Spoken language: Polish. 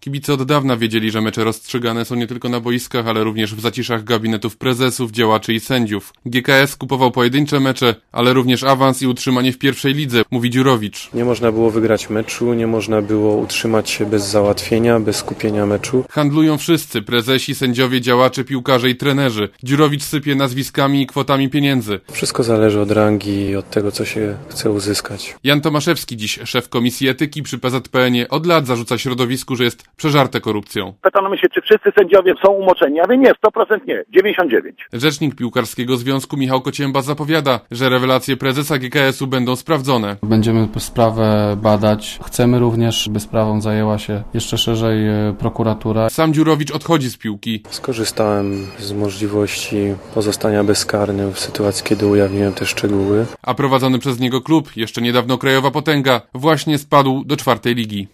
Kibice od dawna wiedzieli, że mecze rozstrzygane są nie tylko na boiskach, ale również w zaciszach gabinetów prezesów, działaczy i sędziów. GKS kupował pojedyncze mecze, ale również awans i utrzymanie w pierwszej lidze, mówi Dziurowicz. Nie można było wygrać meczu, nie można było utrzymać się bez załatwienia, bez skupienia meczu. Handlują wszyscy, prezesi, sędziowie, działacze, piłkarze i trenerzy. Dziurowicz sypie nazwiskami i kwotami pieniędzy. Wszystko zależy od rangi i od tego, co się chce uzyskać. Jan Tomaszewski, dziś szef Komisji Etyki przy PZPN-ie, od lat zarzuca środowisku, że jest przeżarte korupcją. Pytano się, czy wszyscy sędziowie są umoczeni. Ja mówię nie, 100% nie, 99%. Rzecznik Piłkarskiego Związku Michał Kocięba zapowiada, że rewelacje prezesa GKS-u będą sprawdzone. Będziemy sprawę badać. Chcemy również, by sprawą zajęła się jeszcze szerzej prokuratura. Sam Dziurowicz odchodzi z piłki. Skorzystałem z możliwości pozostania bezkarnym w sytuacji, kiedy ujawniłem te szczegóły. A prowadzony przez niego klub, jeszcze niedawno Krajowa Potęga, właśnie spadł do 4. ligi.